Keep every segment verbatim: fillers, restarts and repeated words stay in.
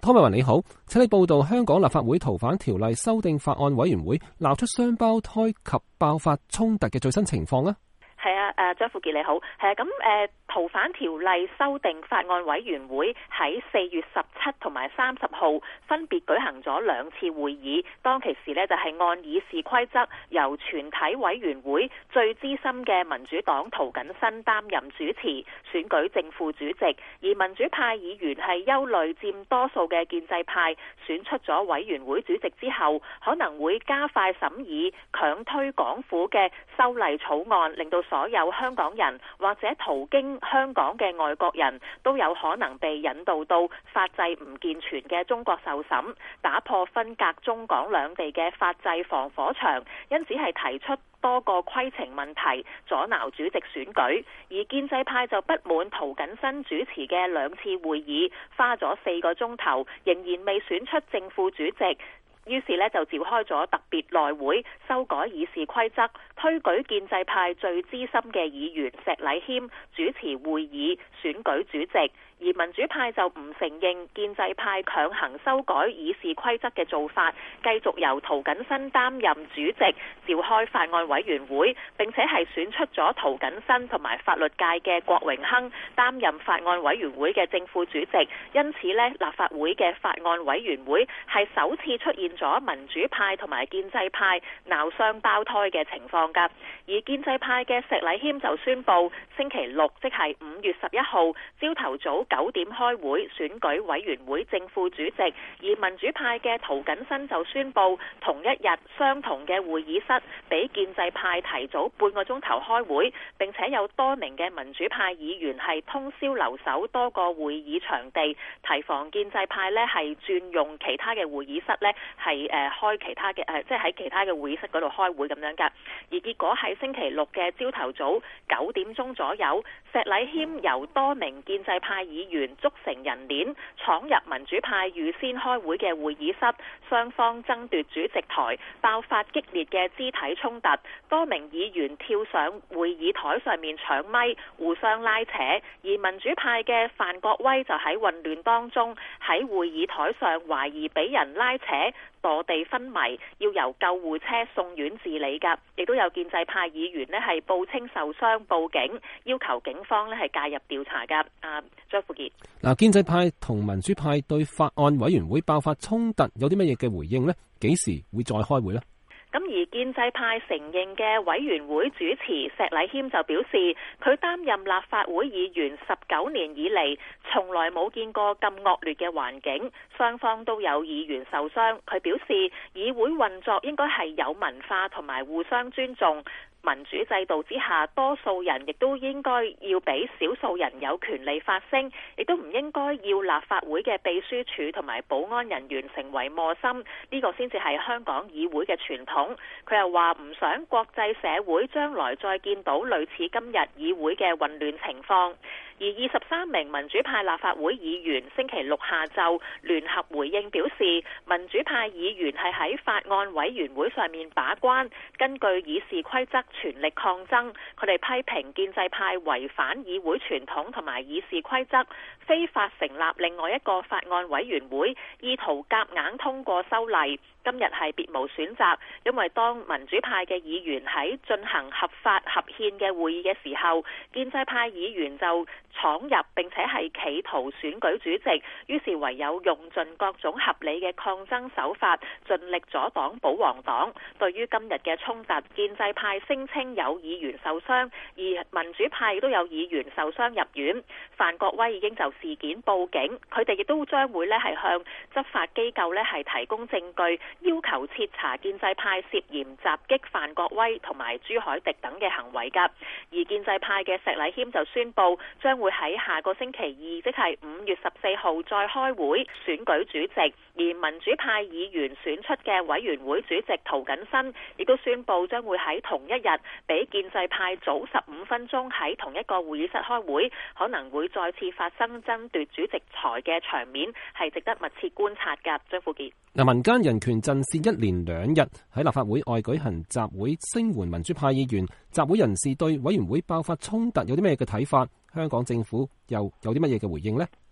湯偉雲你好，請你報道香港立法會逃犯條例修訂法案委員會鬧出雙胞胎及爆發衝突嘅最新情況啊。 係啊，誒張富傑你好，係啊，咁誒逃犯條例修訂法案委員會喺四月十七同埋三十號分別舉行咗兩次會議，當其時呢，就係按議事規則由全體委員會最資深嘅民主黨涂謹申擔任主持，選舉正副主席，而民主派議員係憂慮佔多數嘅建制派選出咗委員會主席之後，可能會加快審議強推港府嘅修例草案，令到所有香港人或者途經香港嘅外國人都有可能被引導到法制唔健全嘅中國受審，打破分隔中港兩地嘅法制防火牆，因此係提出多個規程問題阻撓主席選舉。而建制派就不滿涂謹申主持嘅兩次會議花咗四個鐘頭，仍然未選出正副主席。於是呢，就召開咗特別內會，修改議事規則，推舉建制派最資深嘅議員石禮謙主持會議，選舉主席。而民主派就唔承認建制派強行修改議事規則嘅做法，繼續由涂謹申擔任主席，召開法案委員會，並且係選出咗涂謹申同埋法律界嘅郭榮鏗擔任法案委員會嘅正副主席。因此呢，立法會嘅法案委員會係首次出現咗民主派同埋建制派鬧雙胞胎嘅情況㗎。而建制派嘅石禮謙就宣布星期六，即係五月十一號朝頭早九點開會選舉委員會正副主席，而民主派嘅涂謹申就宣布同一日相同嘅會議室俾建制派提早半個鐘頭開會，並且有多名嘅民主派議員係通宵留守多個會議場地，提防建制派呢係轉用其他嘅會議室呢係誒開其他嘅誒即係喺其他嘅會議室嗰度開會咁樣噶。而結果喺星期六嘅朝頭早九點鐘左右，石禮謙由多名建制派議員組成人鏈闖入民主派預先開會嘅會議室，雙方爭奪主席台，爆發激烈嘅肢體衝突，多名議員跳上會議台上面搶咪，互相拉扯，而民主派嘅范國威就喺混亂當中喺會議台上懷疑俾人拉扯墮地昏迷，要由救護車送院治理㗎。亦都有建制派議員呢係報稱受傷報警，要求警方呢係介入調查㗎。啊，張富傑， 嗱，建制派同民主派對法案委員會爆發衝突有啲乜嘢嘅回應呢？幾時會再開會呢？ 咁而建制派承認嘅委員會主持石禮謙就表示，佢擔任立法會議員十九年以嚟，從來冇見過咁惡劣嘅環境，雙方都有議員受傷。佢表示，議會運作應該係有文化同埋互相尊重。民主制度之下，多數人亦都應該要俾少數人有權利發聲，亦都唔應該要立法會嘅秘書處同埋保安人員成為磨心，呢個先至係香港議會嘅傳統。佢又話唔想國際社會將來再見到類似今日議會嘅混亂情況。而二十三名民主派立法會議員星期六下晝聯合回應表示，民主派議員係喺法案委員會上面把關，根據議事規則全力抗爭。佢哋批評建制派違反議會傳統同埋議事規則，非法成立另外一個法案委員會，意圖夾硬通過修例。今日係別無選擇，因為當民主派嘅議員喺進行合法合憲嘅會議嘅時候，建制派議員就闖入並且係企圖選舉主席，於是唯有用盡各種合理嘅抗爭手法，盡力阻擋保皇黨。對於今日嘅衝突，建制派聲稱有議員受傷，而民主派亦都有議員受傷入院。范國威已經就事件報警，佢哋亦都將會咧係向執法機構咧係提供證據，要求徹查建制派涉嫌襲擊范國威同埋朱凱廸等嘅行為㗎。而建制派嘅石禮謙就宣布將會喺下個星期二，即係五月十四號再開會選舉主席。而民主派議員選出嘅委員會主席涂謹申亦都宣布將會喺同一日比建制派早十五分鐘喺同一個會議室開會，可能會再次發生爭奪主席台嘅場面，係值得密切觀察㗎。張富傑， 嗱，民間人權陣線一連兩日喺立法會外舉行集會聲援民主派議員，集會人士對委員會爆發衝突有啲咩嘅睇法？香港政府又有啲乜嘢嘅回應呢？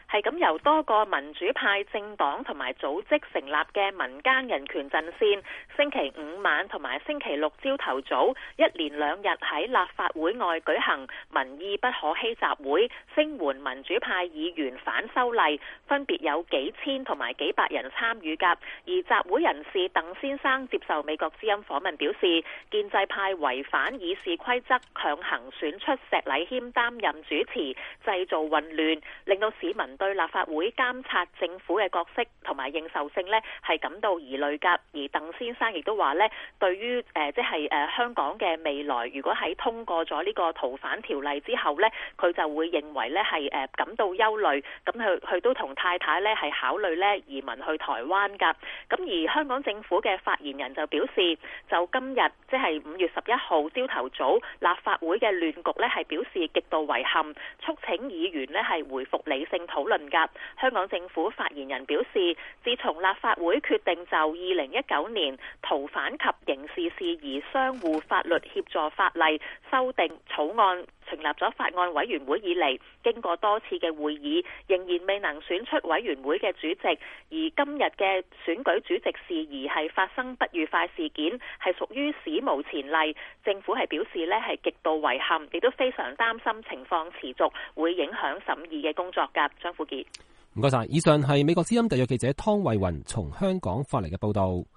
係咁由多個民主派政黨同埋組織成立嘅民間人權陣線，星期五晚同埋星期六朝頭早一連兩日喺立法會外舉行民意不可欺集會，聲援民主派議員反修例，分別有幾千同埋幾百人參與㗎。而集會人士鄧先生接受美國之音訪問表示，建制派違反議事規則，強行選出石禮謙擔任主持，製造混亂，令到市民對立法會監察政府嘅角色同埋認受性呢係感到疑慮㗎。而鄧先生亦都話呢，對於誒即係誒香港嘅未來，如果喺通過咗呢個逃犯條例之後呢，佢就會認為呢係誒感到憂慮。咁佢佢都同太太呢係考慮呢移民去台灣㗎。咁而香港政府嘅發言人就表示，就今日即係五月十一號朝頭早立法會嘅亂局呢係表示極度遺憾，促請議員呢係回復理性討論㗎。香港政府發言人表示，自從立法會決定就二零一九年逃犯及刑事事宜相互法律協助法例修訂草案成立咗法案委員會以嚟，經過多次嘅會議，仍然未能選出委員會嘅主席。而今日嘅選舉主席事宜係發生不愉快事件，係屬於史無前例。政府係表示呢係極度遺憾，亦都非常擔心情況持續會影響審議嘅工作㗎。張富傑， 唔該晒。以上係美國之音特約記者湯慧雲從香港發嚟嘅報導。